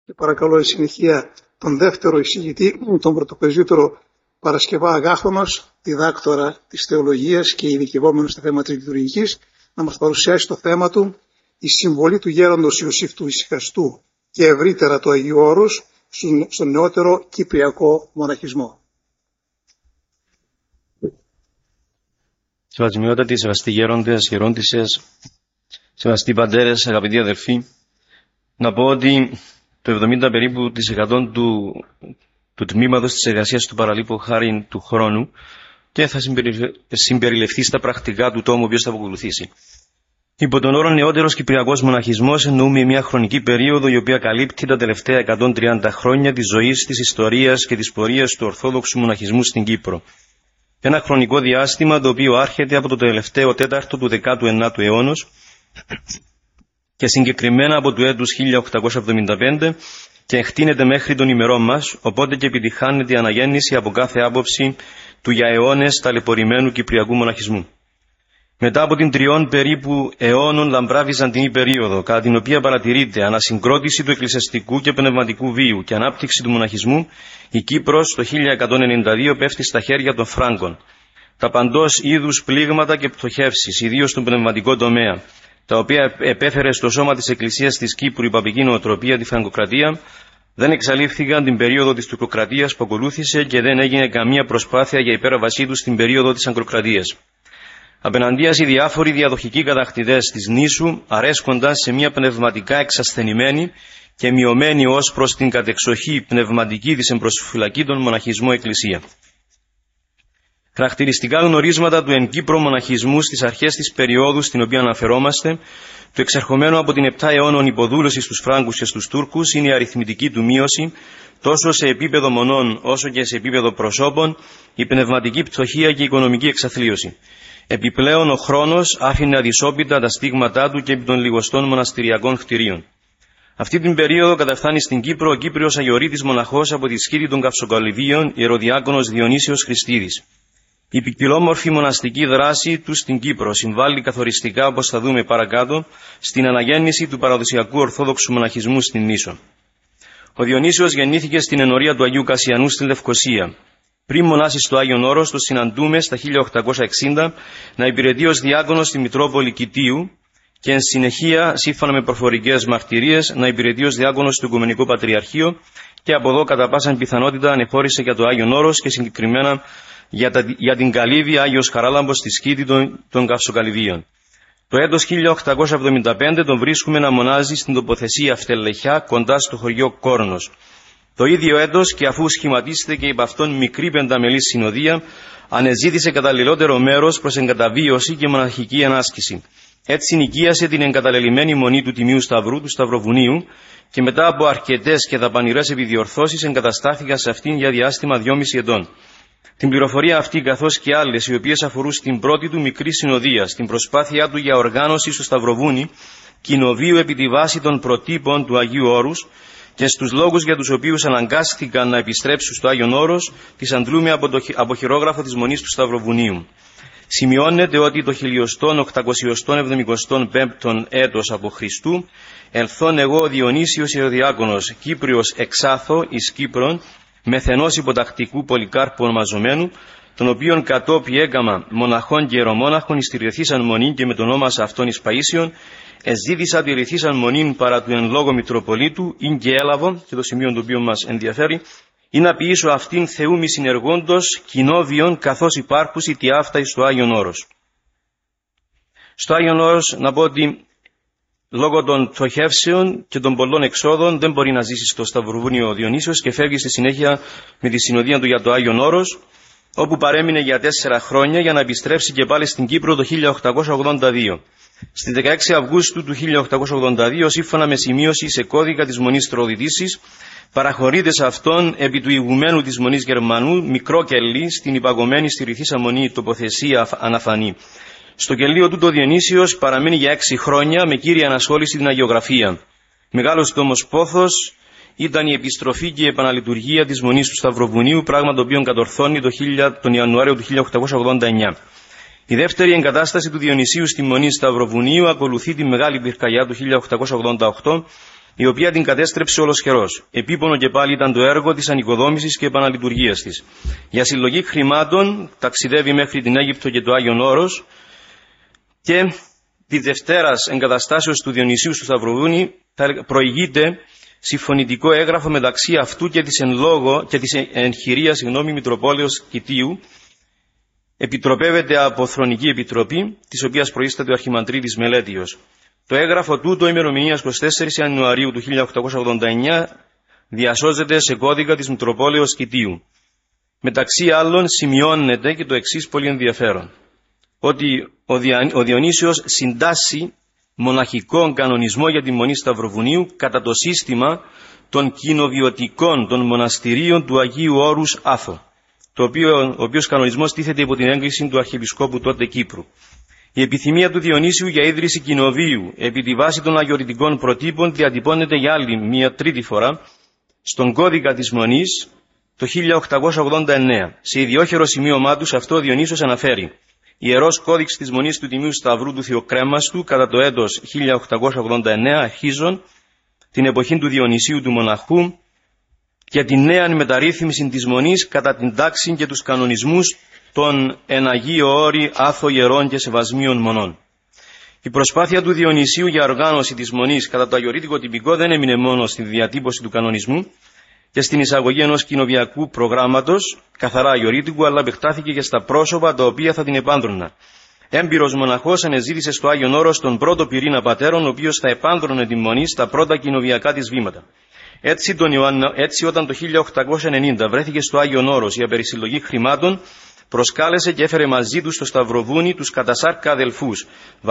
Και παρακαλώ η συνεχεία τον δεύτερο εισηγητή, τον πρωτοπρεσβύτερο Παρασκευά Αγάχωνος, διδάκτορα της θεολογίας και ειδικευόμενο στα θέματα της λειτουργικής, να μας παρουσιάσει το θέμα του η συμβολή του γέροντος Ιωσήφ του Ησυχαστού και ευρύτερα του Αγίου Όρους στον νεότερο κυπριακό μοναχισμό. Σεβασμιότατοι, σεβαστοί γέροντες, γερόντισσες, σεβαστοί πατέρες, αγαπητοί αδελφοί, να πω ότι το 70 περίπου της 100 του τμήματος της εργασίας του παραλείπου χάριν του χρόνου και θα συμπεριληφθεί στα πρακτικά του τόμου ο οποίος θα ακολουθήσει. Υπό τον όρο νεότερος κυπριακός μοναχισμός εννοούμε μια χρονική περίοδο η οποία καλύπτει τα τελευταία 130 χρόνια της ζωής, της ιστορίας και της πορείας του Ορθόδοξου μοναχισμού στην Κύπρο. Ένα χρονικό διάστημα το οποίο άρχεται από το τελευταίο τέταρτο του 19ου αιώνα και συγκεκριμένα από το έτους 1875 και εκτείνεται μέχρι των ημερών μας, οπότε και επιτυχάνεται η αναγέννηση από κάθε άποψη του για αιώνες ταλαιπωρημένου κυπριακού μοναχισμού. Μετά από την 3 περίπου αιώνων λαμπράβιζαντινή περίοδο, κατά την οποία παρατηρείται ανασυγκρότηση του εκκλησιαστικού και πνευματικού βίου και ανάπτυξη του μοναχισμού, η Κύπρος το 1192 πέφτει στα χέρια των Φράγκων. Τα παντός είδους πλήγματα και πτωχεύσεις, ιδίως στον πνευματικό τομέα, τα οποία επέφερε στο σώμα της Εκκλησίας της Κύπρου η παπική νοοτροπία, τη Φραγκοκρατία, δεν εξαλείφθηκαν την περίοδο της Τουρκοκρατίας που ακολούθησε και δεν έγινε καμία προσπάθεια για υπέρβασή του στην περίοδο της Αγκροκρατίας. Απέναντίας οι διάφοροι διαδοχικοί κατακτητές της νήσου αρέσκονταν σε μια πνευματικά εξασθενημένη και μειωμένη ως προς την κατεξοχή πνευματική της εμπροσφυλακή μοναχισμό εκκλησία. Χαρακτηριστικά γνωρίσματα του εν Κύπρο μοναχισμού στις αρχές της περίοδου στην οποία αναφερόμαστε, το εξερχομένο από την 7 αιώνων υποδούλωση στους Φράγκους και στους Τούρκους, είναι η αριθμητική του μείωση, τόσο σε επίπεδο μονών όσο και σε επίπεδο προσώπων, η πνευματική πτωχία και η οικονομική εξαθλίωση. Επιπλέον ο χρόνος άφηνε αδυσόπιτα τα στίγματά του και επί των λιγοστών μοναστηριακών κτηρίων. Αυτή την περίοδο καταφθάνει στην Κύπρο ο Κύπριος Αγιορείτης μοναχός από τη σκήτη των Καυσοκαλυβίων, ιεροδιάκονος Διονύσιος Χριστίδης. Η ποικιλόμορφη μοναστική δράση του στην Κύπρο συμβάλλει καθοριστικά, όπως θα δούμε παρακάτω, στην αναγέννηση του παραδοσιακού Ορθόδοξου μοναχισμού στην Νήσο. Ο Διονύσιος γεννήθηκε στην ενορία του Αγίου Κασιανού στη Λευκοσία. Πριν μονάσει στο Άγιον Όρος, το συναντούμε στα 1860 να υπηρετεί ως διάκονος στη Μητρόπολη Κιτίου και εν συνεχεία, σύμφωνα με προφορικές μαρτυρίες, να υπηρετεί ως διάκονος στο Οικουμενικό Πατριαρχείο και από εδώ κατά πάσα πιθανότητα ανεχώρησε για το Άγιον Όρος και συγκεκριμένα για την Καλύβη Άγιος Χαράλαμπος στη σκήτη των Καυσοκαλυβίων. Το έτος 1875 τον βρίσκουμε να μονάζει στην τοποθεσία Φτελεχιά κοντά στο χωριό Κόρνος. Το ίδιο έτος, και αφού σχηματίστηκε υπ' αυτόν μικρή πενταμελή συνοδεία, ανεζήτησε καταλληλότερο μέρος προς εγκαταβίωση και μοναχική ανάσκηση. Έτσι νοικίασε την εγκαταλελειμμένη μονή του Τιμίου Σταυρού, του Σταυροβουνίου, και μετά από αρκετές και δαπανηρές επιδιορθώσεις εγκαταστάθηκαν σε αυτήν για διάστημα 2,5 ετών. Την πληροφορία αυτή, καθώς και άλλες οι οποίες αφορούν στην πρώτη του μικρή συνοδεία, στην προσπάθειά του για οργάνωση στο Σταυροβούνι, κοινοβίου επί τη βάση των προτύπων του Αγίου Όρους και στους λόγους για τους οποίους αναγκάστηκαν να επιστρέψουν στο Άγιον Όρος, τις αντλούμε από χειρόγραφο της Μονής του Σταυροβουνίου. Σημειώνεται ότι το 1875 έτος από Χριστού, ελθόν εγώ Διονύσιος Ιεροδιάκονος, Κύπριος εξάθο εις Κύπρον, μεθενός υποτακτικού Πολυκάρπου ονομαζομένου, τον οποίον κατόπι έγκαμα μοναχών και ιερομόναχων εις τη ρηθήσαν μονήν και με τον όνομασα αυτών εις Παΐσιον, εζήτησα τη ρηθήσαν μονήν παρά του εν λόγω Μητροπολίτου, ειν και έλαβο, και το σημείο το οποίο μας ενδιαφέρει, ή να ποιήσω αυτήν Θεού μη συνεργόντος κοινόβιον καθώς υπάρχουσι τι αυτά εις το Άγιον Όρος. Στο Άγιον Όρος να πω ότι λόγω των πτωχεύσεων και των πολλών εξόδων δεν μπορεί να ζήσει στο Σταυροβούνιο ο Διονύσιος και φεύγει στη συνέχεια με τη συνοδεία του για το Άγιον Όρος, όπου παρέμεινε για 4 χρόνια για να επιστρέψει και πάλι στην Κύπρο το 1882. Στις 16 Αυγούστου του 1882, σύμφωνα με σημείωση σε κώδικα της Μονής Τροδητήσης, παραχωρείται σε αυτόν επί του ηγουμένου της Μονής Γερμανού μικρό κελί στην υπαγωμένη στη ρηθήσα μονή τοποθεσία αναφανή. Στο κελίο τούτο Διονύσιος παραμένει για 6 χρόνια με κύρια ανασχόληση την αγιογραφία. Μεγάλος του όμως πόθος ήταν η επιστροφή και η επαναλειτουργία της Μονής του Σταυροβουνίου, πράγμα το οποίο κατορθώνει τον Ιανουάριο του 1889. Η δεύτερη εγκατάσταση του Διονυσίου στη Μονή Σταυροβουνίου ακολουθεί τη μεγάλη πυρκαγιά του 1888, η οποία την κατέστρεψε ολοσχερός. Επίπονο και πάλι ήταν το έργο της ανοικοδόμησης και επαναλειτουργίας της. Για συλλογή χρημάτων ταξιδεύει μέχρι την Αίγυπτο και το Άγιον Όρος και τη Δευτέρας εγκαταστάσεως του Διονυσίου στο Σταυροδούνι προηγείται συμφωνητικό έγγραφο μεταξύ αυτού και της εγχειρίας Μητροπόλεως Κητίου. Επιτροπεύεται από Θρονική Επιτροπή, της οποίας προείσταται ο Αρχιμανδρίτης Μελέτιος. Το έγγραφο τούτο ημερομηνίας 24 Ιανουαρίου του 1889 διασώζεται σε κώδικα της Μητροπόλεως Κητίου. Μεταξύ άλλων σημειώνεται και το εξής πολύ ενδιαφέρον, ότι ο Διονύσιος συντάσσει μοναχικό κανονισμό για τη Μονή Σταυροβουνίου κατά το σύστημα των κοινοβιωτικών των μοναστηρίων του Αγίου Όρους Άθο, ο οποίος κανονισμός τίθεται υπό την έγκριση του Αρχιεπισκόπου τότε Κύπρου. Η επιθυμία του Διονύσιου για ίδρυση κοινοβίου επί τη βάση των αγιορητικών προτύπων διατυπώνεται για άλλη μία τρίτη φορά στον κώδικα της Μονής το 1889. Σε ιδιόχειρο σημείωμά του αυτό ο Διονύσιος αναφέρει: Ιερός Κώδικς της Μονής του Τιμίου Σταυρού του Θεοκρέμαστου κατά το έτος 1889 αρχίζον την εποχή του Διονυσίου του Μοναχού και την νέα μεταρρύθμιση της Μονής κατά την τάξη και τους κανονισμούς των εν Αγίο Όρη Άθο Ιερών και Σεβασμίων Μονών. Η προσπάθεια του Διονυσίου για οργάνωση της Μονής κατά το αγιορείτικο τυπικό δεν έμεινε μόνο στη διατύπωση του κανονισμού και στην εισαγωγή ενός κοινοβιακού προγράμματος καθαρά αγιορείτικου, αλλά επεκτάθηκε και στα πρόσωπα τα οποία θα την επάνδρωνα. Έμπειρος μοναχός ανεζήτησε στο Άγιον Όρος τον πρώτο πυρήνα πατέρων, ο οποίος θα επάνδρωνε τη Μονή στα πρώτα κοινοβιακά της βήματα. Έτσι, όταν το 1890 βρέθηκε στο Άγιον Όρος για περισυλλογή χρημάτων, προσκάλεσε και έφερε μαζί του στο Σταυροδούνι τους κατασάρκα αδελφούς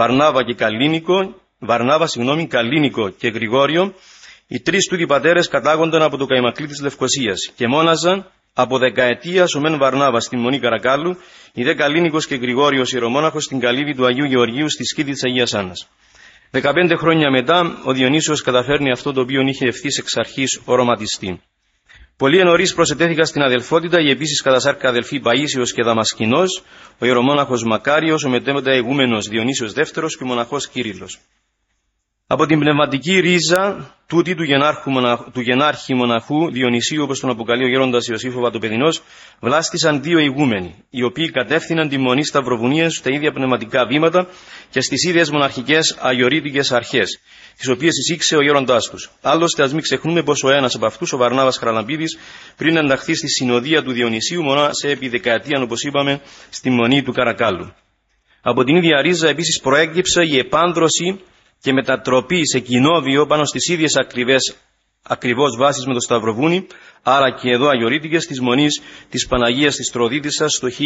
Καλίνικο και Γρηγόριο. Οι τρεις τούτοι πατέρες κατάγονταν από το Καϊμακλή της Λευκωσίας και μόναζαν από δεκαετίας ο μεν Βαρνάβας στην Μονή Καρακάλου, η δε Καλίνικος και Γρηγόριος ιερομόναχος στην καλύβη του Αγίου Γεωργίου στη σκήτη της Αγίας Άννας. 15 χρόνια μετά ο Διονύσιος καταφέρνει αυτό το οποίο είχε ευθύς εξ αρχής οραματιστεί. Πολύ νωρίς προσετέθηκαν στην αδελφότητα οι επίσης κατασάρκα αδελφοί Παΐσιος και Δαμασκηνός, ο ιερομόναχος Μακάριος, ο μετέπειτα ηγούμενος Διονύσιος Δεύτερος και ο μοναχός Κύριλλος. Από την πνευματική ρίζα τούτη του γενάρχη μοναχού Διονυσίου, όπως τον αποκαλεί ο γέροντας Ιωσήφ ο Βατοπεδινός, βλάστησαν δύο ηγούμενοι, οι οποίοι κατεύθυναν τη Μονή Σταυροβουνίας στα ίδια πνευματικά βήματα και στις ίδιες μοναρχικές αγιορείτικες αρχές, τις οποίες εισήξε ο γέροντάς τους. Άλλωστε, ας μην ξεχνούμε πως ο ένας από αυτούς, ο Βαρνάβας Χαραλαμπίδης, πριν ενταχθεί στη συνοδεία του Διονυσίου, μονάχασε επί δεκαετίαν, όπως είπαμε, στη Μονή του Καρακάλου. Από την ίδια ρίζα επίσης προέκυψε η επάνδρωση και μετατροπή σε κοινόβιο πάνω στις ίδιες ακριβώς βάσεις με το Σταυροβούνι, άρα και εδώ αγιορείτικες, της Μονής της Παναγίας της Τροδίτισσας το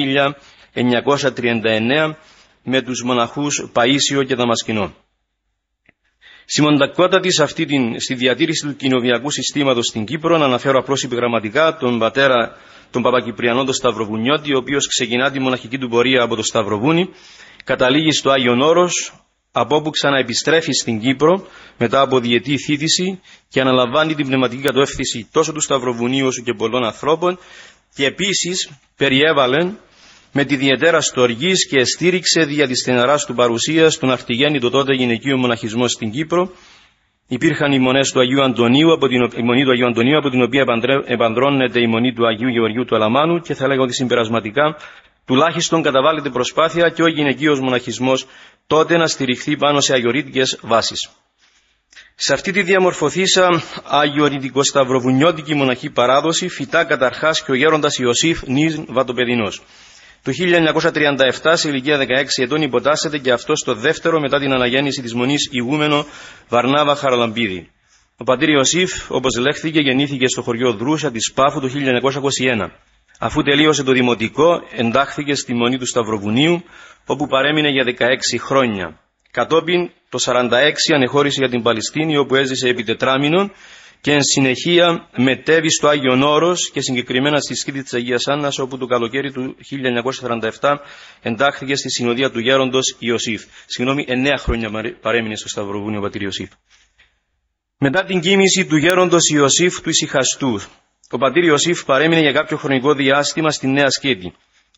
1939 με τους μοναχούς Παΐσιο και Δαμασκηνό. Σημαντικότατη στη διατήρηση του κοινοβιακού συστήματος στην Κύπρο, να αναφέρω απλώς επιγραμματικά τον πατέρα τον Παπακυπριανό τον Σταυροβουνιώτη, ο οποίος ξεκινά τη μοναχική του πορεία από το Σταυροβούνι, καταλήγει στο Άγιον Όρος, από όπου ξαναεπιστρέφει στην Κύπρο μετά από διετή θήτηση και αναλαμβάνει την πνευματική κατεύθυνση τόσο του Σταυροβουνίου όσο και πολλών ανθρώπων, και επίσης περιέβαλε με τη διαιτέρα στοργής και στήριξε δια της στεναράς του παρουσίας τον αρτιγέννητο τότε γυναικείο μοναχισμό στην Κύπρο. Υπήρχαν οι μονές του Αγίου Αντωνίου, η Μονή του Αγίου Αντωνίου, από την οποία επανδρώνεται η Μονή του Αγίου Γεωργίου του Αλαμάνου, και θα έλεγα ότι συμπερασματικά τουλάχιστον καταβάλλεται προσπάθεια και ο γυναικείος μοναχισμός τότε να στηριχθεί πάνω σε αγιορείτικες βάσεις. Σε αυτή τη διαμορφωθήσα αγιορειτικο-σταυροβουνιώτικη μοναχή παράδοση φυτά καταρχάς και ο γέροντας Ιωσήφ νυν Βατοπεδινός. Το 1937, σε ηλικία 16 ετών, υποτάσσεται και αυτό στο δεύτερο μετά την αναγέννηση της Μονής ηγούμενο Βαρνάβα Χαραλαμπίδη. Ο πατήρ Ιωσήφ, όπως λέχθηκε, γεννήθηκε στο χωριό Δρούσα της Πάφου το 1921. Αφού τελείωσε το δημοτικό, εντάχθηκε στη Μονή του Σταυροβουνίου, όπου παρέμεινε για 16 χρόνια. Κατόπιν, το 1946 ανεχώρησε για την Παλαιστίνη, όπου έζησε επί τετράμινων, και εν συνεχεία μετέβη στο Άγιον Όρος και συγκεκριμένα στη σκήτη της Αγίας Άννας, όπου το καλοκαίρι του 1947 εντάχθηκε στη συνοδεία του γέροντος Ιωσήφ. 9 χρόνια παρέμεινε στο Σταυροβούνιο ο πατήρ Ιωσήφ. Μετά την κοίμηση του γέροντος Ιωσήφ του Ησυχαστού, ο πατήρ Ιωσήφ παρέμεινε για κάποιο χρονικό διάστημα στη Νέα Σκήτη.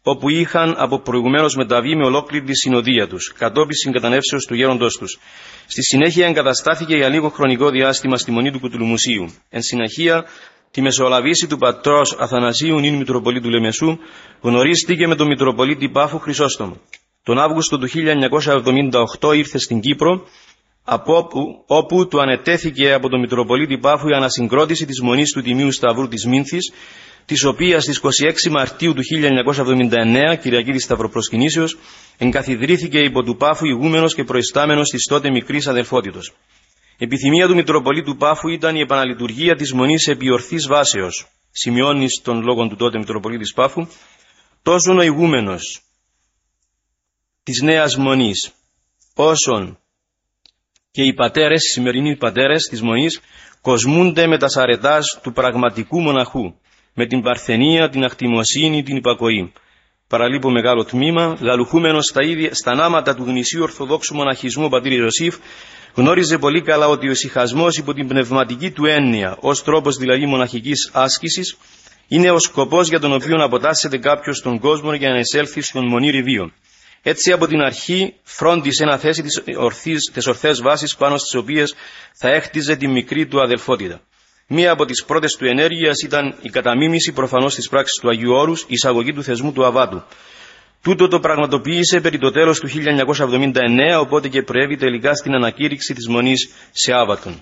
όπου είχαν από προηγουμένως μεταβεί με ολόκληρη τη συνοδεία τους, κατόπιν συγκατανεύσεως του γέροντος τους. Στη συνέχεια εγκαταστάθηκε για λίγο χρονικό διάστημα στη Μονή του Κουτουλουμουσίου. Εν συνεχεία, τη μεσολαβήση του πατρός Αθανασίου νυν Μητροπολίτου Λεμεσού γνωρίστηκε με τον Μητροπολίτη Πάφου Χρυσόστομο. Τον Αύγουστο του 1978 ήρθε στην Κύπρο, όπου του ανετέθηκε από τον Μητροπολίτη Πάφου η ανασυγκρότηση της Μονής του Τιμίου Σταυρού της Μήνθης, της οποίας στις 26 Μαρτίου του 1979, Κυριακή της Σταυροπροσκυνήσεως, εγκαθιδρύθηκε υπό του Πάφου ηγούμενος και προϊστάμενος της τότε μικρής αδελφότητος. Επιθυμία του Μητροπολίτου Πάφου ήταν η επαναλειτουργία της Μονής επί ορθής βάσεως, σημειώνει στον λόγο του τότε Μητροπολίτης Πάφου, τόσο ο ηγούμενος της νέας Μονής, όσον και οι πατέρες, οι σημερινοί πατέρες της Μονής, κοσμούνται με τα αρετάς του πραγματικού μοναχού, με την παρθενία, την ακτιμοσύνη, την υπακοή. Παραλείπω μεγάλο τμήμα, λαλουχούμενος στα νάματα του γνησίου Ορθοδόξου μοναχισμού ο πατήρ Ιωσήφ, γνώριζε πολύ καλά ότι ο ησυχασμός υπό την πνευματική του έννοια, ως τρόπος δηλαδή μοναχικής άσκησης, είναι ο σκοπός για τον οποίο αποτάσσεται κάποιος στον κόσμο για να εισέλθει στον μονήρι βίο. Έτσι από την αρχή φρόντισε να θέσει τις ορθές βάσεις πάνω στις οποίες θα έχτιζε τη μικρή του αδελφότητα. Μία από τις πρώτες του ενέργειες ήταν η καταμίμηση προφανώς της πράξης του Αγίου Όρους, η εισαγωγή του θεσμού του Αβάτου. Τούτο το πραγματοποίησε περί το τέλος του 1979, οπότε και προέβη τελικά στην ανακήρυξη της Μονής σε Άβατον.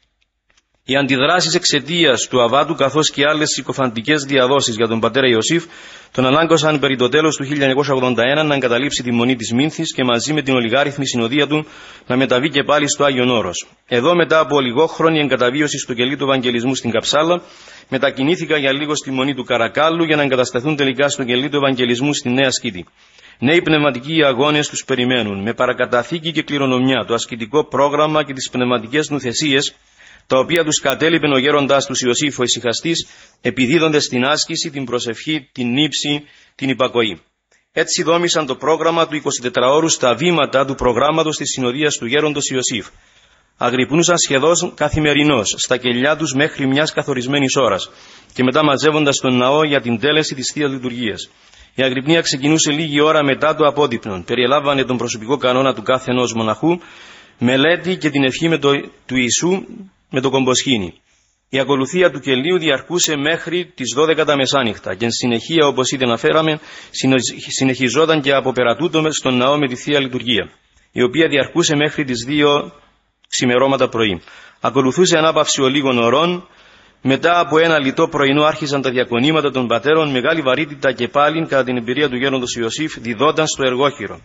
Οι αντιδράσεις εξαιτίας του Αβάτου καθώς και άλλες συκοφαντικές διαδόσεις για τον πατέρα Ιωσήφ τον ανάγκωσαν περί το τέλος του 1981 να εγκαταλείψει τη Μονή της Μήνθης και μαζί με την ολιγάριθμη συνοδεία του να μεταβεί και πάλι στο Άγιον Όρος. Εδώ μετά από ολιγόχρονη εγκαταβίωση στο κελί του Ευαγγελισμού στην Καψάλα, μετακινήθηκα για λίγο στη Μονή του Καρακάλου για να εγκατασταθούν τελικά στο κελί του Ευαγγελισμού στη Νέα Σκήτη. Νέοι πνευματικοί αγώνες τους περιμένουν, με παρακαταθήκη και κληρονομιά, το ασκητικό πρόγραμμα και τις πνευματικές νουθεσίες, τα οποία τους κατέλειπε ο γέροντας τους Ιωσήφ ο ησυχαστής, επιδίδοντας την άσκηση, την προσευχή, την νύψη, την υπακοή. Έτσι δόμησαν το πρόγραμμα του 24ωρου στα βήματα του προγράμματος της συνοδείας του γέροντος Ιωσήφ. Αγρυπνούσαν σχεδόν καθημερινώς στα κελιά τους μέχρι μιας καθορισμένης ώρας και μετά μαζεύοντας τον ναό για την τέλεση της Θείας Λειτουργίας. Η αγρυπνία ξεκινούσε λίγη ώρα μετά το απόδειπνον. Περιελάμβανε τον προσωπικό κανόνα του κάθε ενός μοναχού, μελέτη και την ευχή του Ιησού με το κομποσχήνι. Η ακολουθία του κελίου διαρκούσε μέχρι τις 12 τα μεσάνυχτα και εν συνεχεία, όπως ήδη αναφέραμε, συνεχιζόταν και από πέρα τούτο στον ναό με τη Θεία Λειτουργία, η οποία διαρκούσε μέχρι τις 2 ξημερώματα πρωί. Ακολουθούσε ανάπαυση ολίγων ωρών. Μετά από ένα λιτό πρωινό άρχισαν τα διακονήματα των πατέρων, μεγάλη βαρύτητα και πάλιν κατά την εμπειρία του γέροντος Ιωσήφ διδόταν στο εργόχειρο.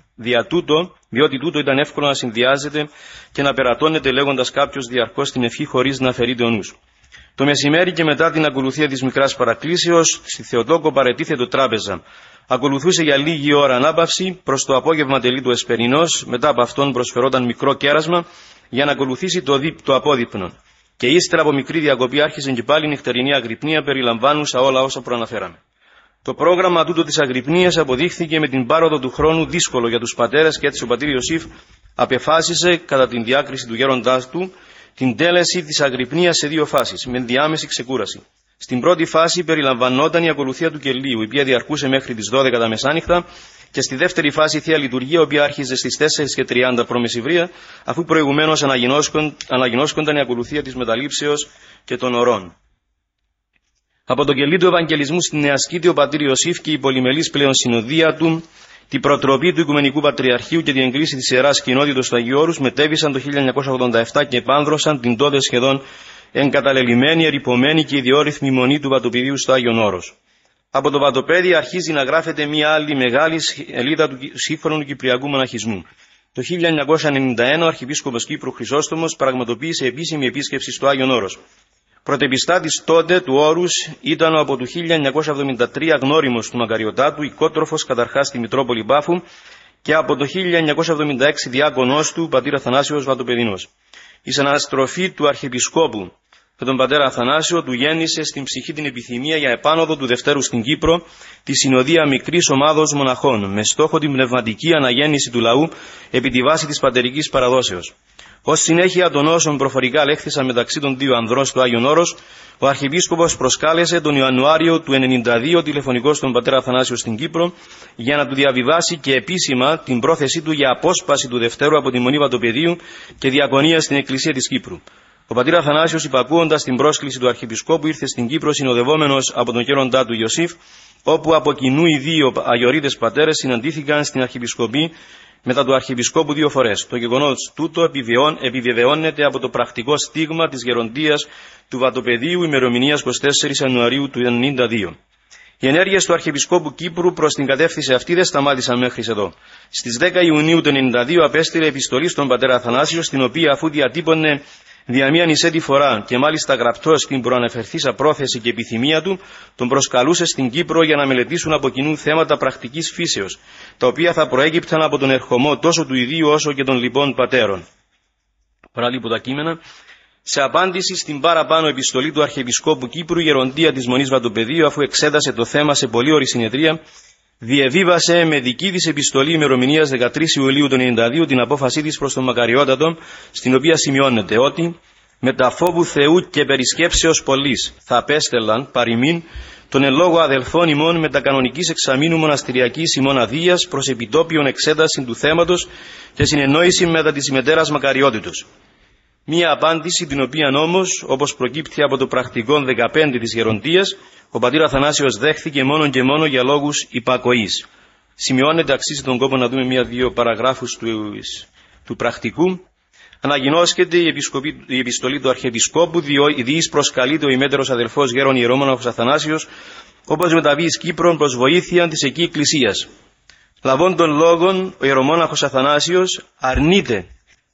Διότι τούτο ήταν εύκολο να συνδυάζεται και να περατώνεται λέγοντας κάποιος διαρκώς την ευχή χωρίς να αφαιρείται ο νους. Το μεσημέρι και μετά την ακολουθία της μικράς παρακλήσεως, στη Θεοτόκο παρετίθετο τράπεζα. Ακολουθούσε για λίγη ώρα ανάπαυση, προς το απόγευμα τελείτο εσπερινός, μετά από αυτόν προσφερόταν μικρό κέρασμα για να ακολουθήσει το απόδειπνο. Και ύστερα από μικρή διακοπή άρχισε και πάλι η νυχτερινή αγρυπνία περιλαμβάνουσα όλα όσα προαναφέραμε. Το πρόγραμμα τούτο της αγρυπνίας αποδείχθηκε με την πάροδο του χρόνου δύσκολο για τους πατέρες και έτσι ο πατήρ Ιωσήφ απεφάσισε κατά την διάκριση του γέροντάς του την τέλεση της αγρυπνίας σε 2 φάσεις, με διάμεση ξεκούραση. Στην πρώτη φάση περιλαμβανόταν η ακολουθία του κελίου, η οποία διαρκούσε μέχρι τις 12 τα μεσάνυχτα, και στη δεύτερη φάση η Θεία Λειτουργία, η οποία άρχιζε στις 4:30 π.Μ., αφού προηγουμένως αναγινώσκονταν η ακολουθία της μεταλήψεως και των ωρών. Από το κελί του Ευαγγελισμού στην Νέα Σκήτη, ο πατήρ Ιωσήφ και η πολυμελής πλέον συνοδεία του, την προτροπή του Οικουμενικού Πατριαρχείου και την εγκρίση της Ιεράς Κοινότητος του Αγίου Όρους μετέβησαν το 1987 και επάνδρωσαν την τότε σχεδόν εγκαταλελειμμένη, ερειπωμένη και ιδιόρυθμη μονή του Βατοπηδίου στο Άγιον Όρος. Από το Βατοπέδι αρχίζει να γράφεται μια άλλη μεγάλη σελίδα του σύγχρονου κυπριακού μοναχισμού. Το 1991 ο Αρχιεπίσκοπος Κύπρου Χρυσόστομος πραγματοποίησε επίσημη επίσκεψη στο Άγιον Όρος. Πρωτεπιστάτης τότε του Όρους ήταν ο από το 1973 γνώριμος του Μακαριωτάτου, οικότροφος καταρχάς στη Μητρόπολη Πάφου, και από το 1976 διάκονός του, πατήρ Αθανάσιος Βατοπεδινός. Η συναναστροφή του Αρχιεπισκόπου με τον πατέρα Αθανάσιο του γέννησε στην ψυχή την επιθυμία για επάνωδο του Δευτέρου στην Κύπρο, τη συνοδεία μικρής ομάδος μοναχών, με στόχο την πνευματική αναγέννηση του λαού επί τη βάση της πατερικής παραδόσεως. Ως συνέχεια των όσων προφορικά λέχθησαν μεταξύ των δύο ανδρών στο Άγιον Όρος, ο Αρχιεπίσκοπος προσκάλεσε τον Ιανουάριο του 1992 τηλεφωνικό στον πατέρα Αθανάσιο στην Κύπρο για να του διαβιβάσει και επίσημα την πρόθεσή του για απόσπαση του Δευτέρου από τη Μονή Βατοπεδίου και διακονία στην Εκκλησία της Κύπρου. Ο πατήρ Αθανάσιος, υπακούοντας την πρόσκληση του Αρχιεπισκόπου, ήρθε στην Κύπρο συνοδευόμενος από τον γέροντά του Ιωσήφ, όπου από κοινού οι δύο αγιορείτες πατέρες συναντήθηκαν στην Αρχιεπισκοπή μετά του Αρχιεπισκόπου 2 φορές. Το γεγονός τούτο επιβεβαιώνεται από το πρακτικό στίγμα της γεροντείας του Βατοπεδίου ημερομηνίας 24 Ιανουαρίου του 1992. Οι ενέργειες του Αρχιεπισκόπου Κύπρου προς την κατεύθυνση αυτή δεν σταμάτησαν μέχρι εδώ. Στις 10 Ιουνίου του 1992 απέστειλε επιστολή στον πατέρα Αθανάσιο, στην οποία, αφού διατύπωνε δια μία νησέτη φορά και μάλιστα γραπτός την προαναφερθήσα πρόθεση και επιθυμία του, τον προσκαλούσε στην Κύπρο για να μελετήσουν από κοινού θέματα πρακτικής φύσεως, τα οποία θα προέκυπταν από τον ερχομό τόσο του ιδίου όσο και των λοιπών πατέρων. Παραλείπω τα κείμενα. Σε απάντηση στην παραπάνω επιστολή του Αρχιεπισκόπου Κύπρου, η Γεροντεία της Μονής Βατοπεδίου, αφού εξέτασε το θέμα σε πολύωρη συνεδρία, διεβίβασε με δική της επιστολή ημερομηνίας 13 Ιουλίου του 1992 την απόφασή της προς τον Μακαριότατο, στην οποία σημειώνεται ότι «με τα φόβου Θεού και περισκέψεως πολλής θα απέστελαν παροιμήν τον εν λόγω αδελφών ημών με τα κανονικής εξαμήνου μοναστηριακής ημών αδείας προς επιτόπιον εξέταση του θέματος και συνεννόηση μετά της ημετέρας Μακαριότητος». Μία απάντηση την οποία όμως, όπως προκύπτει από το πρακτικό 15 της Γεροντείας, ο πατήρ Αθανάσιος δέχθηκε μόνο και μόνο για λόγους υπακοής. Σημειώνεται, αξίζει τον κόπο να δούμε μία-δύο παραγράφους του πρακτικού. Αναγινώσκεται η επιστολή του Αρχιεπισκόπου, διείς προσκαλείται ο ημέτερος αδελφός γέρον ιερόμοναχος Αθανάσιος, όπως μεταβεί εις Κύπρον προς βοήθεια της εκεί εκκλησίας. Λαβών των λόγων, ο ιερομόναχος Αθανάσιος αρνείται,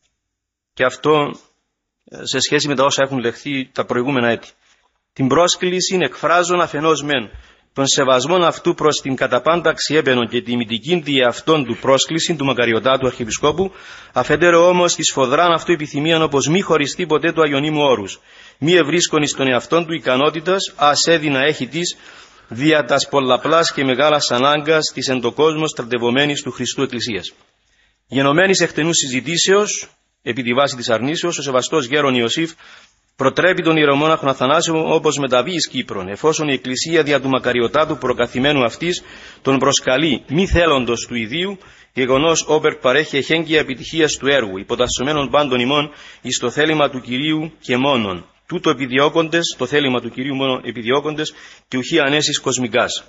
και αυτό σε σχέση με τα όσα έχουν λεχθεί τα προηγούμενα έτη, την πρόσκληση εκφράζων αφενός μεν τον σεβασμόν αυτού προς την κατά πάντα αξιέπαινον και τιμητικήν δι' αυτόν του πρόσκληση του Μακαριωτάτου Αρχιεπισκόπου, αφεντέρω όμως τη σφοδράν αυτού επιθυμίαν όπως μη χωριστεί ποτέ του Αγιονίμου όρους, μη ευρίσκον εις τον εαυτόν του ικανότητας, ας έδινα έχει της, δια τας πολλαπλάς και μεγάλας ανάγκας της εν το κόσμο στρατευομένης του Χριστού Εκκλησίας. Γενομένης εκτενούς συζητήσεως, επί τη βάση της αρνήσεως, ο σεβαστός γέρον Ιωσήφ προτρέπει τον ιερομόναχον Αθανάσιο όπως μεταβεί εις Κύπρον, εφόσον η Εκκλησία δια του Μακαριωτάτου προκαθημένου αυτής τον προσκαλεί μη θέλοντος του ιδίου, γεγονός όπερ παρέχει εχέγγυα επιτυχίας του έργου, υποτασσομένων πάντων ημών εις το θέλημα του Κυρίου και μόνον. Τούτο επιδιώκοντες, το θέλημα του Κυρίου μόνο επιδιώκοντες και ουχή ανέσης κοσμικάς.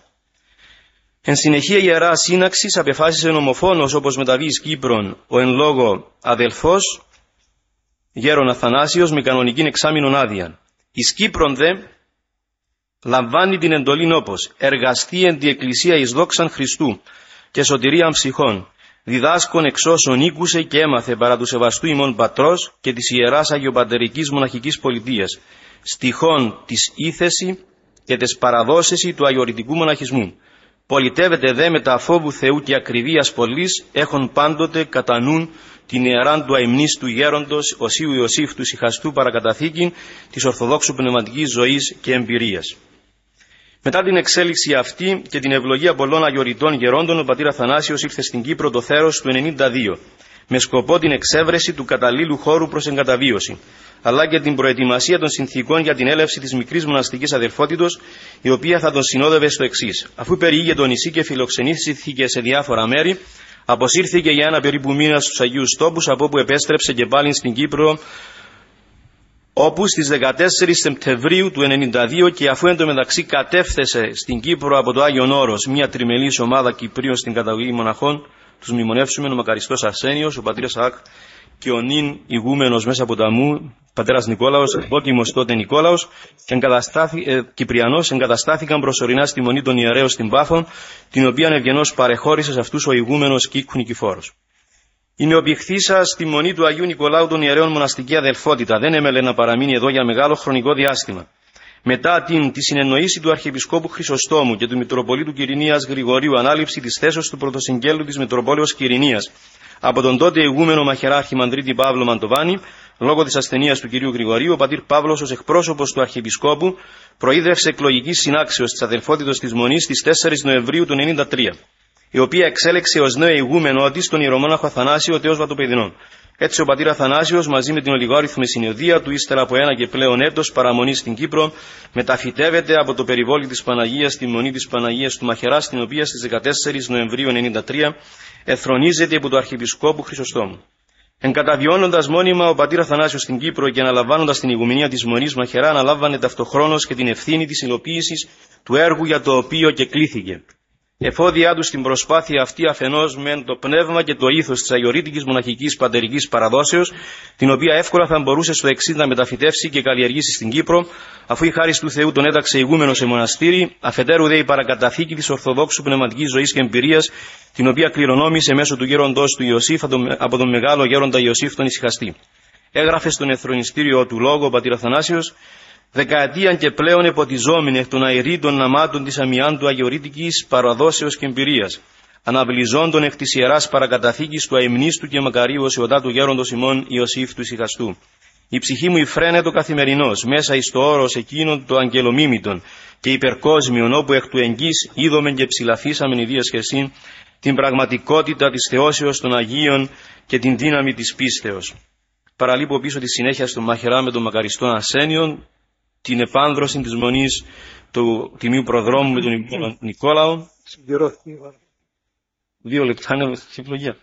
Εν συνεχεία η Ιερά Σύναξης απεφάσισε ομοφόνος όπως μεταβεί εις Κύπρον ο εν λόγω αδελφός γέρον Αθανάσιος με κανονικήν εξάμηνον άδεια. Εις Κύπρον δε λαμβάνει την εντολήν όπως εργαστεί εν τη Εκκλησία εις δόξαν Χριστού και σωτηρίαν ψυχών, διδάσκων εξ όσων ήκουσε και έμαθε παρά του σεβαστού ημών πατρός και της Ιεράς Αγιοπατερικής Μοναχικής Πολιτείας, στοιχών της ήθεση και της παραδόσεση του αγιορητικού μοναχισμού. Πολιτεύεται δε με τα φόβου Θεού και ακριβίας πολλής, έχων πάντοτε κατά νουν την ιεράν του αημνής του γέροντος Οσίου Ιωσήφ του Σιχαστού παρακαταθήκην της Ορθοδόξου πνευματικής ζωής και εμπειρίας. Μετά την εξέλιξη αυτή και την ευλογία πολλών αγιορητών γερόντων, ο πατήρ Αθανάσιος ήρθε στην Κύπρο το θέρος του 1992, με σκοπό την εξέβρεση του καταλήλου χώρου προς εγκαταβίωση, αλλά και την προετοιμασία των συνθήκων για την έλευση της μικρής μοναστικής αδελφότητος, η οποία θα τον συνόδευε στο εξής. Αφού περιήγε το νησί και φιλοξενήθηκε σε διάφορα μέρη, αποσύρθηκε για ένα περίπου μήνα στους Αγίους Τόπους, από όπου επέστρεψε και πάλι στην Κύπρο, όπου στις 14 Σεπτεμβρίου του 1992 και αφού εντωμεταξύ κατέφθασε στην Κύπρο από το Άγιον Όρος μια τριμελής ομάδα Κυπρίων στην καταγωγή μοναχών, τους μνημονεύσουμε ο μακαριστός Αρσένιος, ο πατήρας Ακ και ο νυν ηγούμενος μέσα από ταμού, πατέρας Νικόλαος, επόκιμος τότε Νικόλαος, Κυπριανός, εγκαταστάθηκαν προσωρινά στη Μονή των Ιερέων στην Πάφων, την οποία ευγενώς παρεχώρησε σε αυτούς ο ηγούμενος Κίκου Νικηφόρος. Η νεοπηχθήσα στη Μονή του Αγίου Νικολάου των Ιερέων μοναστική αδελφότητα δεν έμελε να παραμείνει εδώ για μεγάλο χρονικό διάστημα. Μετά τη συνεννοήση του Αρχιεπισκόπου Χρυσοστόμου και του Μητροπολίτου Κυρηνίας Γρηγορίου ανάληψη της θέσεως του Πρωτοσυγγέλου της Μητροπόλεως Κυρηνίας από τον τότε ηγούμενο μαχαιράρχη Μανδρίτη Παύλο Μαντοβάνη, λόγω της ασθενείας του κυρίου Γρηγορίου, ο πατήρ Παύλος ως εκπρόσωπος του Αρχιεπισκόπου προείδρευσε εκλογικής συνάξεως της αδελφότητος της Μονής στις 4 Νοεμβρίου του 1993, η οποία εξέλεξε ως νέο ηγούμενο της τον ιερομόναχο Αθανάσιο Θεός Βατοπεδινών. Έτσι ο πατήρ Αθανάσιος μαζί με την ολιγόριθμη συνοδεία του, ύστερα από ένα και πλέον έτος παραμονή στην Κύπρο, μεταφυτεύεται από το περιβόλι της Παναγίας στη Μονή της Παναγίας του Μαχαιρά, στην οποία στις 14 Νοεμβρίου 1993 εθρονίζεται από του Αρχιεπισκόπου Χρυσοστόμου. Εγκαταβιώνοντας μόνιμα ο πατήρ Αθανάσιος στην Κύπρο και αναλαμβάνοντας την ηγουμενία της Μονής Μαχαιρά, αναλάμβανε ταυτοχρόνως και την ευθύνη της υλοποίησης του έργου για το οποίο και κλήθηκε. Εφόδια του στην προσπάθεια αυτή αφενός με το πνεύμα και το ήθος της αγιορείτικης μοναχικής πατερικής παραδόσεως, την οποία εύκολα θα μπορούσε στο εξής να μεταφυτεύσει και καλλιεργήσει στην Κύπρο, αφού η χάρις του Θεού τον έταξε ηγούμενο σε μοναστήρι, αφετέρου δε η παρακαταθήκη της Ορθοδόξου πνευματικής ζωής και εμπειρίας, την οποία κληρονόμησε μέσω του γέροντος του Ιωσήφ από τον μεγάλο γέροντα Ιωσήφ τον Ησυχαστή. Έγραφε στον εθρονιστήριο του λόγου ο πατήρ Αθανάσιος: «Δεκαετίαν και πλέον εποτιζόμενοι εκ των αερίτων ναμάτων της αμοιάντου αγιορείτικης παραδόσεως και εμπειρίας, αναβληζόντων εκ της ιεράς παρακαταθήκης του αημνίστου και μακαρίου οσιωτάτου γέροντος ημών Ιωσήφ του Ησυχαστού. Η ψυχή μου υφραίνεται καθημερινώς μέσα εις το όρος εκείνων το αγγελομίμητον και υπερκόσμιον, όπου εκ του εγγύς είδομεν και ψηλαφίσαμεν ιδίας χερσήν την πραγματικότητα της θεώσεως των Αγίων και την δύναμη της πίστεως». Παραλείπω πίσω τη συνέχεια στον Μαχαιρά με τον μακαριστόν Αρσένιον, την επάνδρωση της Μονής του Τιμίου Προδρόμου με τον Νικόλαο. 2 λεπτά είναι ευλογία.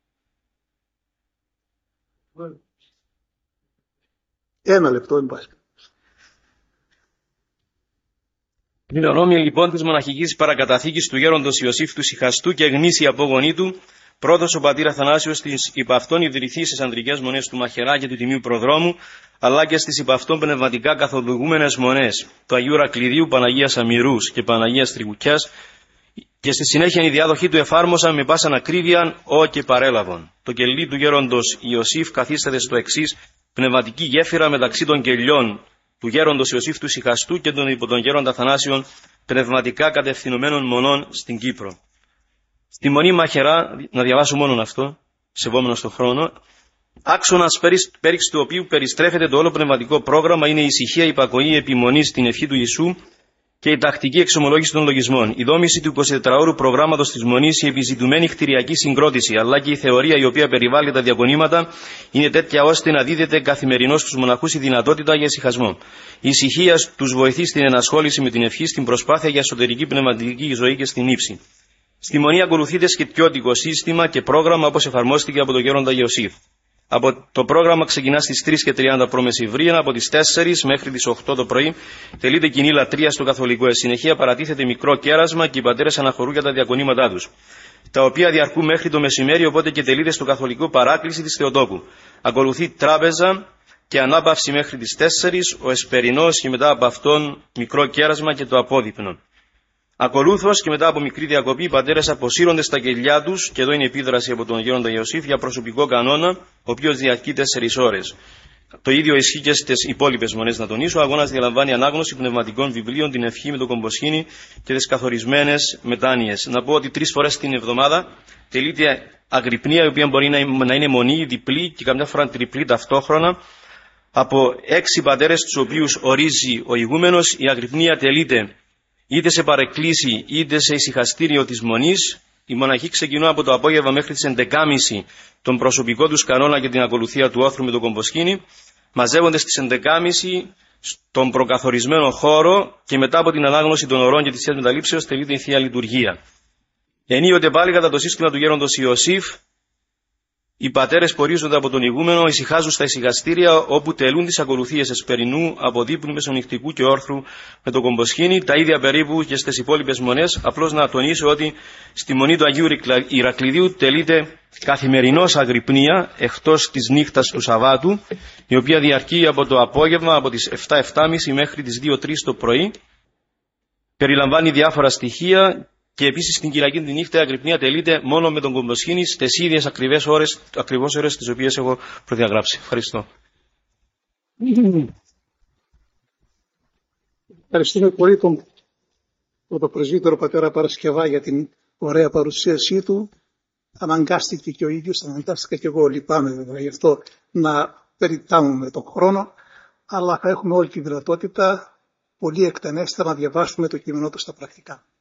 Ένα λεπτό, εν πάση. Κληρονόμια λοιπόν της μοναχικής παρακαταθήκης του γέροντος Ιωσήφ του Ησυχαστού και γνήσια απόγονή του, πρώτος ο πατήρ Αθανάσιος στις υπ' αυτόν ιδρυθήσεις ανδρικές μονές του Μαχαιρά και του Τιμίου Προδρόμου, αλλά και στις υπ' αυτόν πνευματικά καθοδηγούμενες μονές του Αγίου Ρακλιδίου, Παναγίας Αμυρούς και Παναγίας Τριγουκιάς, και στη συνέχεια οι διάδοχοι του εφάρμοσαν με πάσαν ακρίβεια ό και παρέλαβον. Το κελί του γέροντος Ιωσήφ καθίσταται στο εξής πνευματική γέφυρα μεταξύ των κελιών του γέροντος Ιωσήφ του Ησυχαστού και των υπό τον γέροντα Αθανάσιων πνευματικά κατευθυνωμένων μονών στην Κύπρο. Στη Μονή Μαχαιρά, να διαβάσω μόνο αυτό, σεβόμενο στον χρόνο, άξονας πέριξ του οποίου περιστρέφεται το όλο πνευματικό πρόγραμμα είναι η ησυχία, η υπακοή, η επιμονή στην ευχή του Ιησού και η τακτική εξομολόγηση των λογισμών. Η δόμηση του 24ωρου προγράμματος της Μονής, η επιζητουμένη κτηριακή συγκρότηση, αλλά και η θεωρία η οποία περιβάλλει τα διακονήματα είναι τέτοια ώστε να δίδεται καθημερινώς στους μοναχούς η δυνατότητα για ησυχασμό. Η ησυχία τους βοηθεί στην ενασχόληση με την ευχή, στην προσπάθεια για εσωτερική πνευματική ζωή και στην ύψη. Στη Μονή ακολουθείται σχετιώτικο σύστημα και πρόγραμμα όπως εφαρμόστηκε από τον γέροντα Ιωσήφ. Το πρόγραμμα ξεκινά στις 3:30 π.Μ. από τις 4 μέχρι τις 8 το πρωί. Τελείται κοινή λατρεία στο καθολικό. Συνεχεία παρατίθεται μικρό κέρασμα και οι πατέρες αναχωρούν για τα διακονήματά τους, τα οποία διαρκούν μέχρι το μεσημέρι, οπότε και τελείται στο καθολικό παράκληση της Θεοτόκου. Ακολουθεί τράπεζα και ανάπαυση μέχρι τις 4, ο εσπερινός και μετά από αυτόν μικρό κέρασμα και το απόδειπνο. Ακολούθως και μετά από μικρή διακοπή, οι πατέρες αποσύρονται στα κελιά τους, και εδώ είναι η επίδραση από τον γέροντα Ιωσήφ για προσωπικό κανόνα, ο οποίος διαρκεί 4 ώρες. Το ίδιο ισχύει και στις υπόλοιπες μονές, να τονίσω. Ο αγώνας διαλαμβάνει ανάγνωση πνευματικών βιβλίων, την ευχή με το κομποσχήνι και τις καθορισμένες μετάνοιες. Να πω ότι 3 φορές την εβδομάδα τελείται αγρυπνία, η οποία μπορεί να είναι μονή, διπλή και καμιά φορά τριπλή ταυτόχρονα, από 6 πατέρες, τους οποίους ορίζει ο ηγούμενος. Η αγρυπνία τελείται είτε σε παρεκκλήση είτε σε ησυχαστήριο της Μονής. Οι μοναχοί ξεκινούν από το απόγευμα μέχρι τις 11.30 τον προσωπικό τους κανόνα και την ακολουθία του όθρου με το κομποσχήνι. Μαζεύονται στις 11.30 στον προκαθορισμένο χώρο και μετά από την ανάγνωση των ωρών και της Θείας Μεταλήψεως τελείται η Θεία Λειτουργία. Ενίοτε πάλι κατά το σύστημα του γέροντος Ιωσήφ, οι πατέρες πορίζονται από τον ηγούμενο, ησυχάζουν στα ησυχαστήρια όπου τελούν τις ακολουθίες εσπερινού, αποδείπνου, μεσονυχτικού και όρθρου με το κομποσχήνι, τα ίδια περίπου και στις υπόλοιπες μονές. Απλώς να τονίσω ότι στη Μονή του Αγίου Ηρακλειδίου τελείται καθημερινώς αγρυπνία εκτός της νύχτας του Σαββάτου, η οποία διαρκεί από το απόγευμα από τις 7-7.30 μέχρι τις 2-3 το πρωί. Περιλαμβάνει διάφορα στοιχεία. Και επίσης στην Κυριακή τη νύχτα η αγρυπνία τελείται μόνο με τον κομποσχήνι στις ίδιες ακριβώς ώρες τις οποίες έχω προδιαγράψει. Ευχαριστώ. Ευχαριστούμε πολύ τον πρωτοπρεσβύτερο πατέρα Παρασκευά για την ωραία παρουσίασή του. Αναγκάστηκε και ο ίδιος, αναγκάστηκα και εγώ, λυπάμαι βέβαια γι' αυτό, να περιτάμουμε τον χρόνο, αλλά θα έχουμε όλη τη δυνατότητα πολύ εκτενέστερα να διαβάσουμε το κείμενό του στα πρακτικά.